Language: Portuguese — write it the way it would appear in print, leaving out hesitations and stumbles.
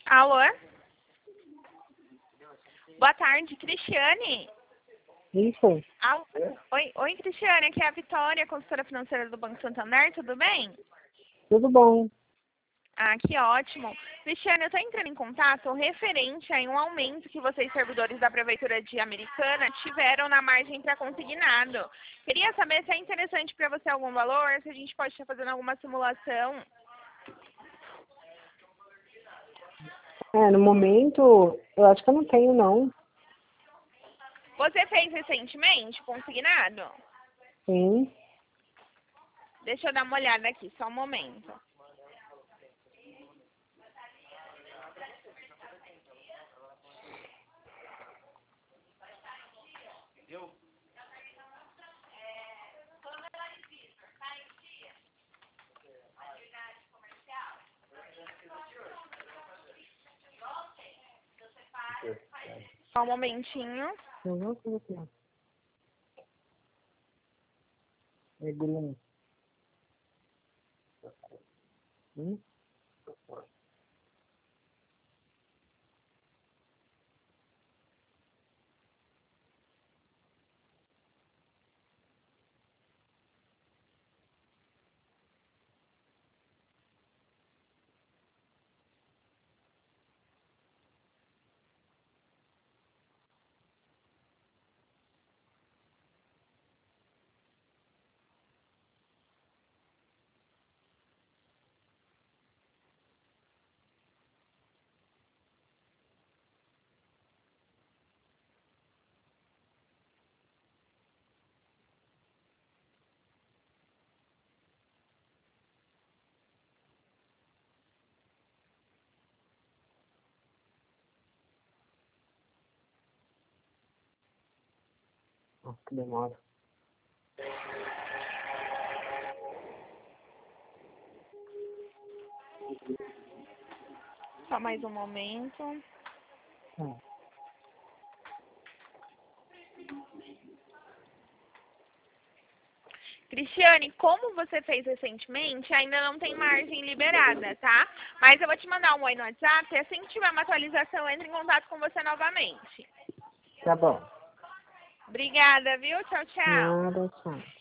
Alô? Boa tarde, Cristiane. Isso. Oi, Cristiane, aqui é a Vitória, consultora financeira do Banco Santander, tudo bem? Tudo bom. Ah, que ótimo. Cristiane, eu estou entrando em contato referente a um aumento que vocês, servidores da Prefeitura de Americana, tiveram na margem para consignado. Queria saber se é interessante para você algum valor, se a gente pode estar fazendo alguma simulação. No momento, eu acho que eu não tenho, não. Você fez recentemente consignado? Sim. Deixa eu dar uma olhada aqui, só um momento. Só um momentinho. Eu não coloquei. É green. Nossa, que demora. Só mais um momento. Cristiane, como você fez recentemente, ainda não tem margem liberada, tá? Mas eu vou te mandar um oi no WhatsApp e assim que tiver uma atualização, entre em contato com você novamente. Tá bom. Obrigada, viu? Tchau, tchau. Nada, tchau.